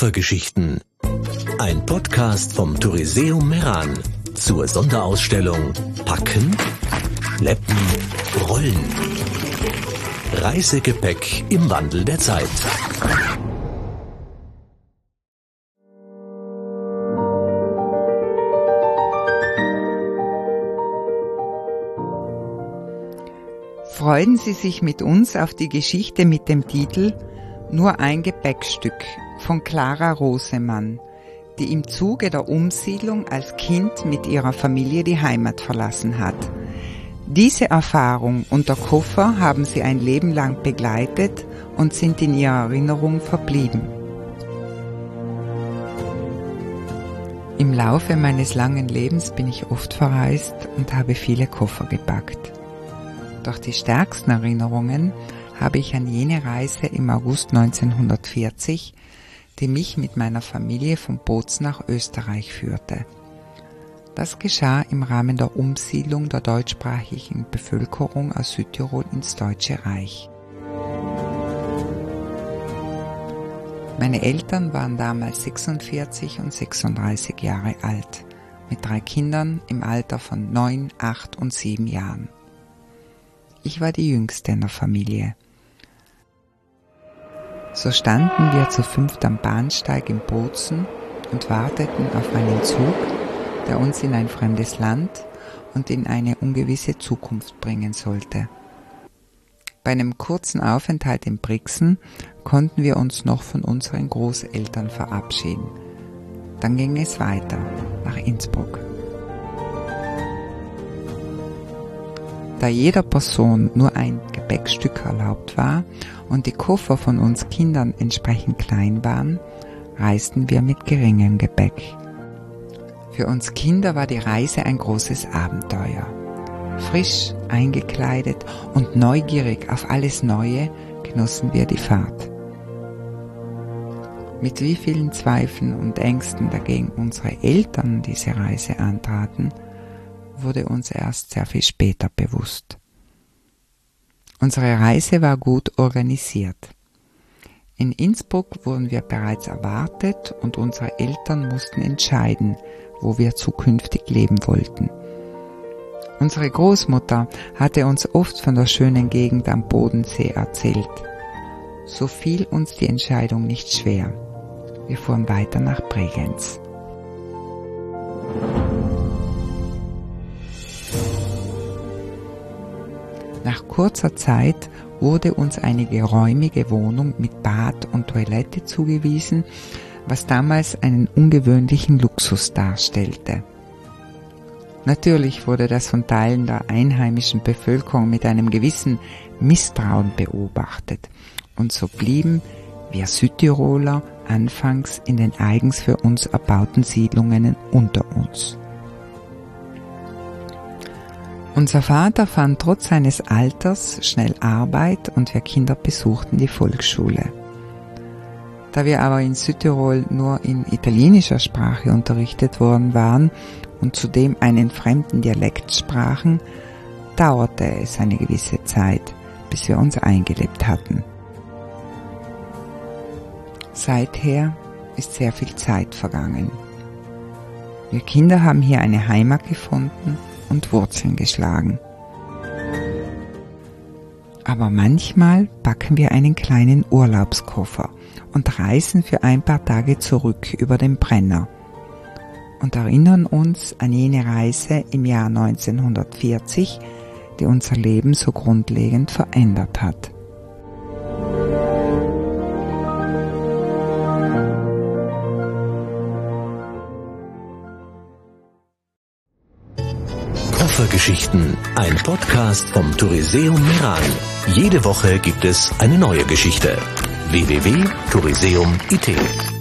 Koffergeschichten. Ein Podcast vom Touriseum Meran zur Sonderausstellung Packen, Schleppen, Rollen. Reisegepäck im Wandel der Zeit. Freuen Sie sich mit uns auf die Geschichte mit dem Titel Nur ein Gepäckstück von Clara Rosemann, die im Zuge der Umsiedlung als Kind mit ihrer Familie die Heimat verlassen hat. Diese Erfahrung und der Koffer haben sie ein Leben lang begleitet und sind in ihrer Erinnerung verblieben. Im Laufe meines langen Lebens bin ich oft verreist und habe viele Koffer gepackt. Doch die stärksten Erinnerungen habe ich an jene Reise im August 1940, die mich mit meiner Familie von Bozen nach Österreich führte. Das geschah im Rahmen der Umsiedlung der deutschsprachigen Bevölkerung aus Südtirol ins Deutsche Reich. Meine Eltern waren damals 46 und 36 Jahre alt, mit 3 Kindern im Alter von 9, 8 und 7 Jahren. Ich war die Jüngste in der Familie. So standen wir zu 5 am Bahnsteig in Bozen und warteten auf einen Zug, der uns in ein fremdes Land und in eine ungewisse Zukunft bringen sollte. Bei einem kurzen Aufenthalt in Brixen konnten wir uns noch von unseren Großeltern verabschieden. Dann ging es weiter nach Innsbruck. Da jeder Person nur ein Gepäckstück erlaubt war und die Koffer von uns Kindern entsprechend klein waren, reisten wir mit geringem Gepäck. Für uns Kinder war die Reise ein großes Abenteuer. Frisch, eingekleidet und neugierig auf alles Neue genossen wir die Fahrt. Mit wie vielen Zweifeln und Ängsten dagegen unsere Eltern diese Reise antraten, wurde uns erst sehr viel später bewusst. Unsere Reise war gut organisiert. In Innsbruck wurden wir bereits erwartet und unsere Eltern mussten entscheiden, wo wir zukünftig leben wollten. Unsere Großmutter hatte uns oft von der schönen Gegend am Bodensee erzählt. So fiel uns die Entscheidung nicht schwer. Wir fuhren weiter nach Bregenz. Nach kurzer Zeit wurde uns eine geräumige Wohnung mit Bad und Toilette zugewiesen, was damals einen ungewöhnlichen Luxus darstellte. Natürlich wurde das von Teilen der einheimischen Bevölkerung mit einem gewissen Misstrauen beobachtet, und so blieben wir Südtiroler anfangs in den eigens für uns erbauten Siedlungen unter uns. Unser Vater fand trotz seines Alters schnell Arbeit und wir Kinder besuchten die Volksschule. Da wir aber in Südtirol nur in italienischer Sprache unterrichtet worden waren und zudem einen fremden Dialekt sprachen, dauerte es eine gewisse Zeit, bis wir uns eingelebt hatten. Seither ist sehr viel Zeit vergangen. Wir Kinder haben hier eine Heimat gefunden und Wurzeln geschlagen. Aber manchmal packen wir einen kleinen Urlaubskoffer und reisen für ein paar Tage zurück über den Brenner und erinnern uns an jene Reise im Jahr 1940, die unser Leben so grundlegend verändert hat. Koffergeschichten, ein Podcast vom Touriseum Meran. Jede Woche gibt es eine neue Geschichte. www.touriseum.it